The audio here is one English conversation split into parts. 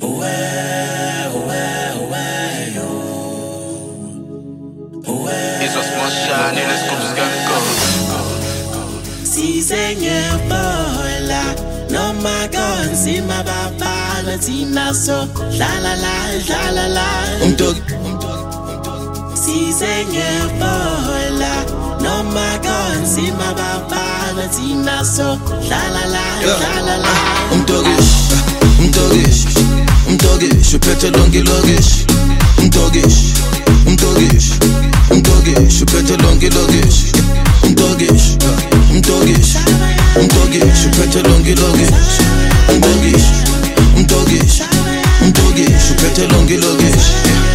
Hizo small shine in schools gotta go. Sisengefola noma konzima babala thina so la Sisengefola noma konzima babala thina so la Umtogish, uphethe lonke lokish. Umtogish, uphethe lonke lokish. Umtogish, uphethe lonke lokish. Umtogish, uphethe lonke lokish.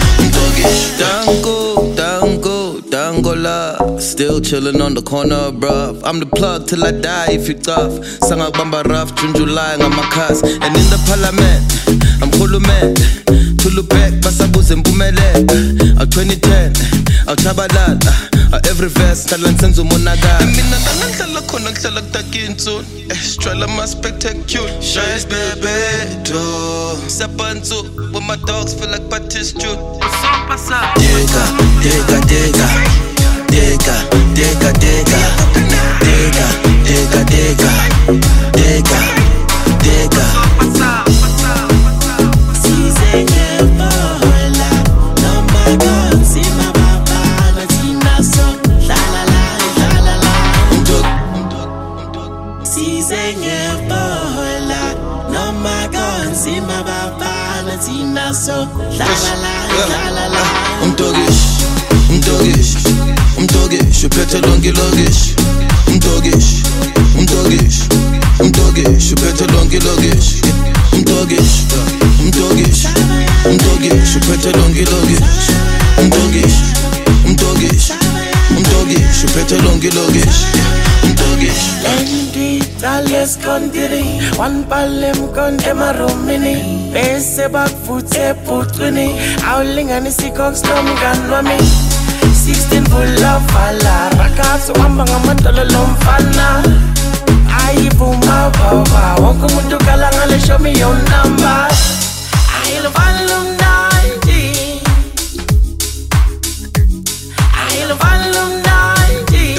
Dango la, still chillin' on the corner, bruv. I'm the plug till I die if you tough. Sanga bamba rough, June, July, ngamakhas. And in the parliament, I'm khulumet. Tulubek, basabuze mpumelelo. 2010, awuchabalala. Every verse, kalan senzo monagala. Mina ngihlala khona ngihlala kutakinso. Strala ma spectacular. Shines bebeto. Sabantu, when my dogs feel like Batista. Umtogish, uphethe lonke lokish. Umtogish, uphethe lonke lokish. Umtogish, uphethe lonke lokish. Umtogish, uphethe lonke lokish. Lendi tales kondiri one palem kon emaromini bese bakfuthe putrini awulingani sikox nomganwami 16 full of fala rakatso amba ngamadolo lomfana ayivuma baba wonke umuntu kala ngale show me your number ayilo valum 90 ayilo valum 90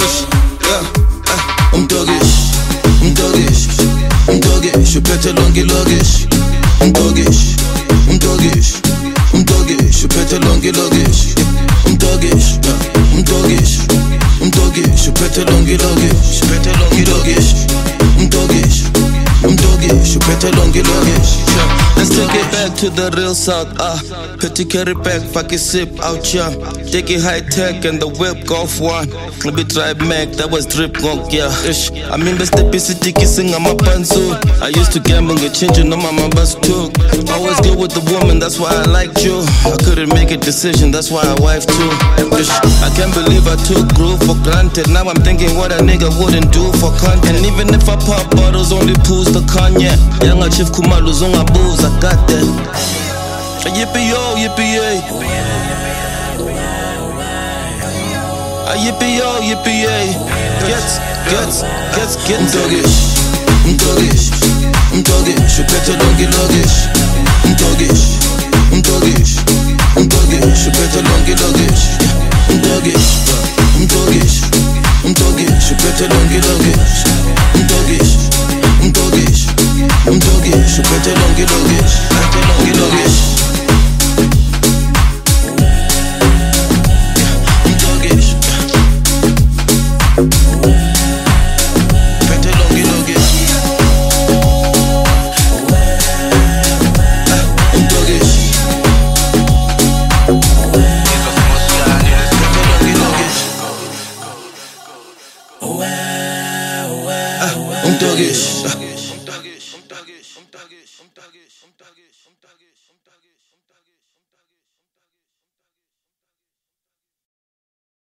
Umtogish, uphethe lonke lokish. Umtogish, uphethe lonke lokish. Umtogish, uphethe lonke lokish. Umtogish, uphethe lonke lokish. Let's take it back to the real south, petty carry back, fuck it sip out ya. Take it high tech and the whip golf one. Let me drive Mac, that was drip gong, yeah. I mean the step is kissing on my panzu. I used to gamble, get changing on my bus too. Always good with the woman, that's why I liked you. I couldn't make a decision, that's why I wife too. I can't believe I took groove for granted. Now I'm thinking what a nigga wouldn't do for content. And even if I pop bottles, only pools the Kanye. Young Chief Kumalu Zunga booze, I got that. Yippee yo, yippee yay. Yippee yo, yippee yay. Get Umtogish, uphethe lonke lokish. Umtogish, uphethe lonke lokish. Umtogish, uphethe lonke lokish. Umtogish, uphethe lonke lokish. Umtogish.